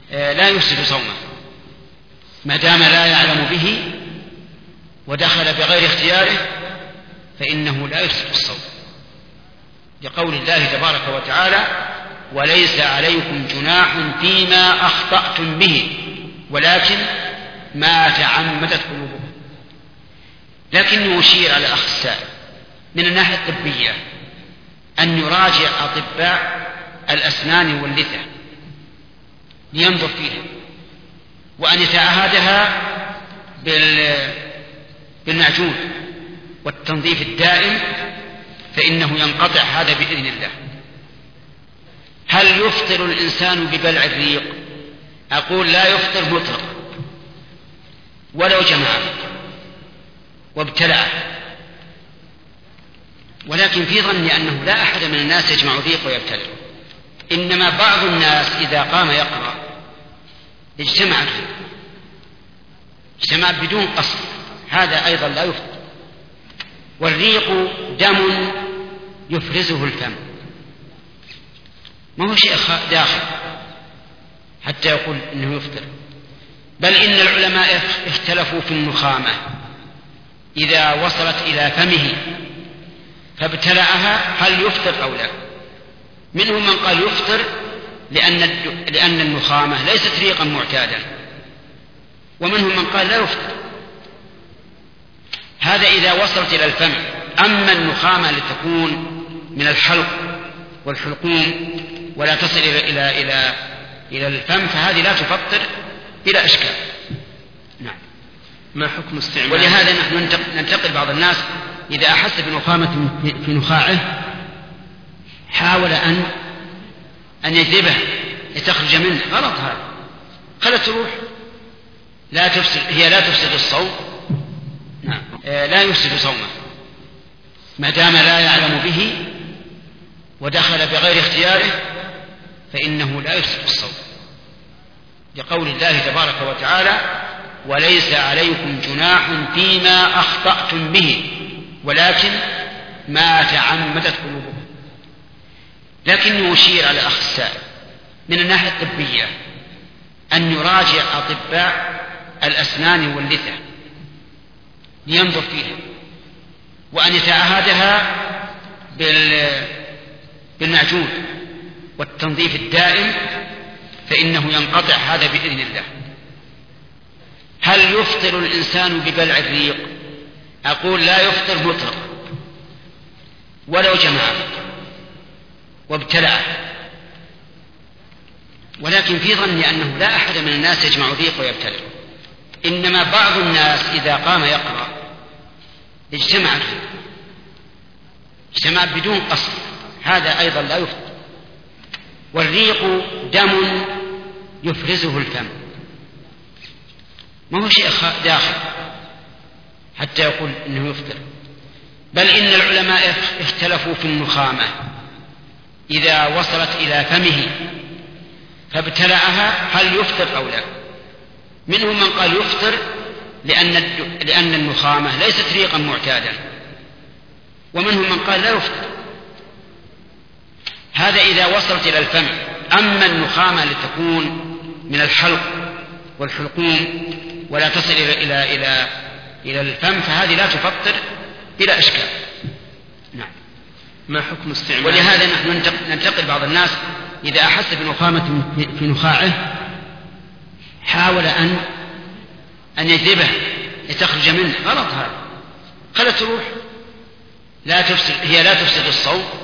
لا يفسد صومه ما دام لا يعلم به ودخل بغير اختياره، فإنه لا يفسد الصوم، لقول الله تبارك وتعالى: وليس عليكم جناح فيما أخطأتم به ولكن ما تعمدت قلوبكم. لكنه يشير على الأخ السائل من الناحية الطبية أن يراجع أطباء الأسنان واللثة لينظر فيها، وأن يتعهدها بالمعجون والتنظيف الدائم، فإنه ينقطع هذا بإذن الله. هل يفطر الإنسان ببلع الريق؟ أقول لا يفطر مطلقا ولو جمعه وابتلعه، ولكن في ظني أنه لا أحد من الناس يجمع الريق ويبتلع، إنما بعض الناس إذا قام يقرأ اجتمع بدون قصد، هذا أيضا لا يفطر. والريق دم يفرزه الفم، ما هو شيء داخل حتى يقول إنه يفطر. بل إن العلماء اختلفوا في النخامة إذا وصلت إلى فمه فابتلعها هل يفطر أو لا. منهم من قال يفطر لأن النخامة ليست ريقا معتادا، ومنهم من قال لا يفطر. هذا إذا وصلت إلى الفم. أما النخامة لتكون من الحلق والحلقوم ولا تصل إلى الفم فهذه لا تفطر بلا إشكال. نعم. ما حكم استعمال؟ ولهذا نحن ننتقل بعض الناس إذا أحس بنخامة في نخاعه حاول أن يجذبه لتخرج منه. غلط هذا، خلت تروح، هي لا تفسد الصوم. نعم. لا يفسد صومه ما دام لا يعلم به ودخل بغير اختياره، فإنه لا يفسد الصوم، لقول الله تبارك وتعالى: وليس عليكم جناح فيما أخطأتم به ولكن ما تعمدت قلوبكم. لكنه يشير على الأخ السائل من الناحية الطبية أن يراجع أطباء الأسنان واللثة لينظر فيها، وأن يتعهدها بالمعجون والتنظيف الدائم، فإنه ينقطع هذا بإذن الله. هل يفطر الإنسان ببلع الريق؟ أقول لا يفطر مطلقا ولو جمعه وابتلعه، ولكن في ظني أنه لا أحد من الناس يجمع الريق ويبتلع، إنما بعض الناس إذا قام يقرأ اجتمع بدون قصد، هذا أيضا لا يفطر. والريق دم يفرزه الفم، ما هو شيء داخل حتى يقول إنه يفطر. بل إن العلماء اختلفوا في النخامة إذا وصلت إلى فمه فابتلعها هل يفطر أو لا. منهم من قال يفطر لأن النخامة ليست ريقا معتادا، ومنهم من قال لا يفطر. هذا إذا وصلت إلى الفم. أما النخامة لتكون من الحلق والحلقوم ولا تصل إلى الفم فهذه لا تفطر بلا إشكال. نعم. ما حكم استعمال؟ ولهذا نحن ننتقل بعض الناس إذا أحس بنخامة في نخاعه حاول أن يجذبه لتخرج منه. غلط هذا، خلت تروح، هي لا تفسد الصوم،